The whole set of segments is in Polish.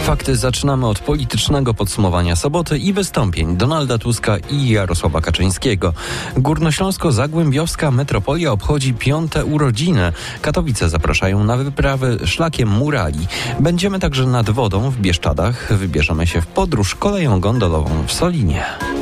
Fakty zaczynamy od politycznego podsumowania soboty i wystąpień Donalda Tuska i Jarosława Kaczyńskiego. Górnośląsko-Zagłębiowska metropolia obchodzi 5. urodziny. Katowice zapraszają na wyprawy szlakiem murali. Będziemy także nad wodą w Bieszczadach. Wybierzemy się w podróż koleją gondolową w Solinie.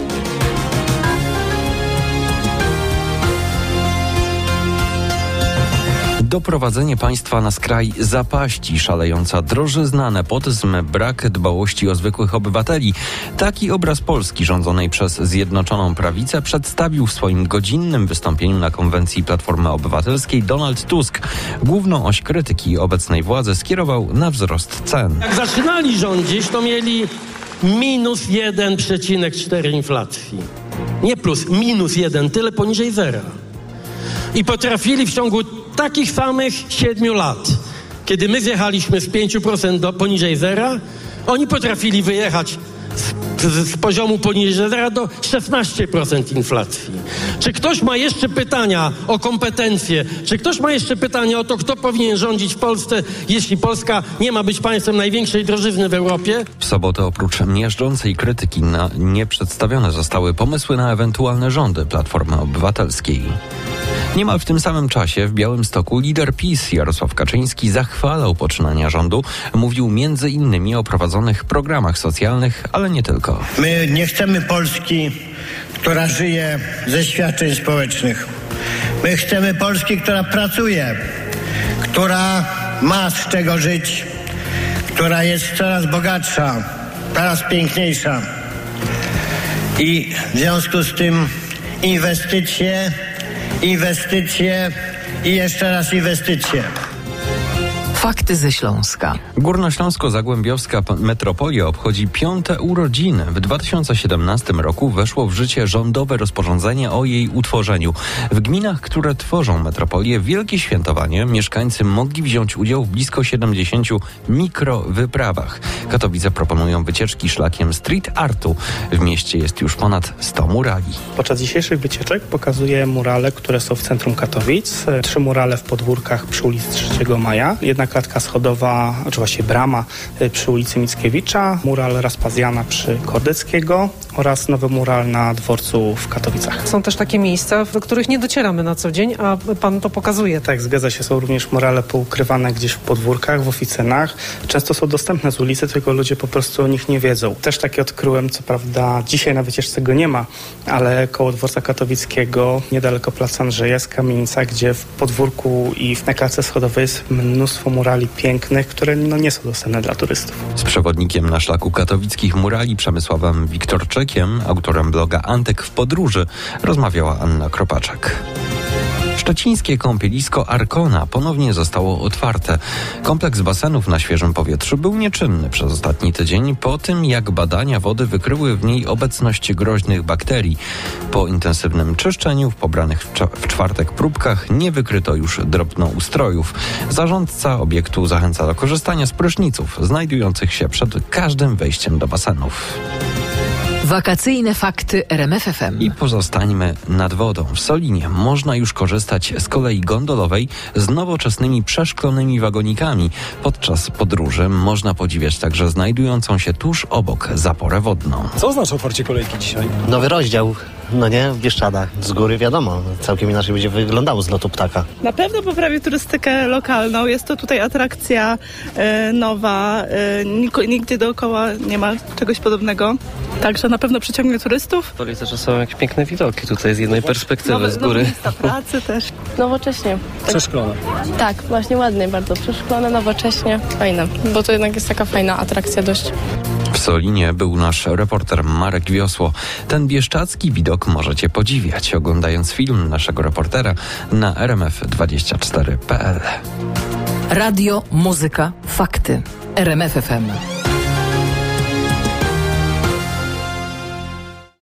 Doprowadzenie państwa na skraj zapaści, szalejąca drożyzna, nepotyzm, brak dbałości o zwykłych obywateli. Taki obraz Polski rządzonej przez Zjednoczoną Prawicę przedstawił w swoim godzinnym wystąpieniu na konwencji Platformy Obywatelskiej Donald Tusk. Główną oś krytyki obecnej władzy skierował na wzrost cen. Jak zaczynali rządzić, to mieli minus 1,4 inflacji. Nie plus, minus 1, tyle poniżej zera. I potrafili w ciągu takich samych 7 lat, kiedy my zjechaliśmy z 5% do poniżej zera, oni potrafili wyjechać z poziomu poniżej zera do 16% inflacji. Czy ktoś ma jeszcze pytania o kompetencje? Czy ktoś ma jeszcze pytania o to, kto powinien rządzić w Polsce, jeśli Polska nie ma być państwem największej drożyzny w Europie? W sobotę oprócz miażdżącej krytyki nie przedstawione zostały pomysły na ewentualne rządy Platformy Obywatelskiej. Niemal w tym samym czasie w Białymstoku lider PiS Jarosław Kaczyński zachwalał poczynania rządu. Mówił m.in. o prowadzonych programach socjalnych, ale nie tylko. My nie chcemy Polski, która żyje ze świadczeń społecznych. My chcemy Polski, która pracuje, która ma z czego żyć, która jest coraz bogatsza, coraz piękniejsza. I w związku z tym inwestycje i jeszcze raz inwestycje. Fakty ze Śląska. Górnośląsko-Zagłębiowska metropolia obchodzi 5. urodziny. W 2017 roku weszło w życie rządowe rozporządzenie o jej utworzeniu. W gminach, które tworzą metropolię, wielkie świętowanie mieszkańcy mogli wziąć udział w blisko 70 mikrowyprawach. Katowice proponują wycieczki szlakiem street artu. W mieście jest już ponad 100 murali. Podczas dzisiejszych wycieczek pokazuję murale, które są w centrum Katowic. 3 murale w podwórkach przy ulicy 3 Maja. Jedna klatka schodowa, czy właściwie brama przy ulicy Mickiewicza, mural Raspazjana przy Kordeckiego oraz nowy mural na dworcu w Katowicach. Są też takie miejsca, do których nie docieramy na co dzień, a pan to pokazuje. Tak, zgadza się. Są również murale poukrywane gdzieś w podwórkach, w oficynach. Często są dostępne z ulicy, tylko ludzie po prostu o nich nie wiedzą. Też takie odkryłem, co prawda dzisiaj na wycieczce go nie ma, ale koło dworca katowickiego, niedaleko Placu Andrzeja, jest kamienica, gdzie w podwórku i na klatce schodowej jest mnóstwo murali pięknych, które nie są dostępne dla turystów. Z przewodnikiem na szlaku katowickich murali Przemysławem Wiktorczykiem, autorem bloga Antek w podróży, rozmawiała Anna Kropaczek. Szczecińskie kąpielisko Arkona ponownie zostało otwarte. Kompleks basenów na świeżym powietrzu był nieczynny przez ostatni tydzień po tym, jak badania wody wykryły w niej obecność groźnych bakterii. Po intensywnym czyszczeniu w pobranych w czwartek próbkach nie wykryto już drobnoustrojów. Zarządca obiektu zachęca do korzystania z pryszniców znajdujących się przed każdym wejściem do basenów. Wakacyjne fakty RMF FM. I pozostańmy nad wodą. W Solinie można już korzystać z kolei gondolowej z nowoczesnymi przeszklonymi wagonikami. Podczas podróży można podziwiać także znajdującą się tuż obok zaporę wodną. Co oznacza otwarcie kolejki dzisiaj? Nowy rozdział, w Bieszczadach. Z góry wiadomo, całkiem inaczej będzie wyglądało z lotu ptaka. Na pewno poprawi turystykę lokalną. Jest to tutaj atrakcja nowa. Nigdzie dookoła nie ma czegoś podobnego. Także na pewno przyciągnie turystów. W Policerze są jakieś piękne widoki tutaj z jednej perspektywy z góry. Nowe miejsca pracy też. Nowocześnie. Przeszklone. Tak, właśnie ładnie, bardzo przeszklone, nowocześnie. Fajne, bo to jednak jest taka fajna atrakcja dość. W Solinie był nasz reporter Marek Wiosło. Ten bieszczadzki widok możecie podziwiać, oglądając film naszego reportera na rmf24.pl. Radio, muzyka, fakty. RMF FM.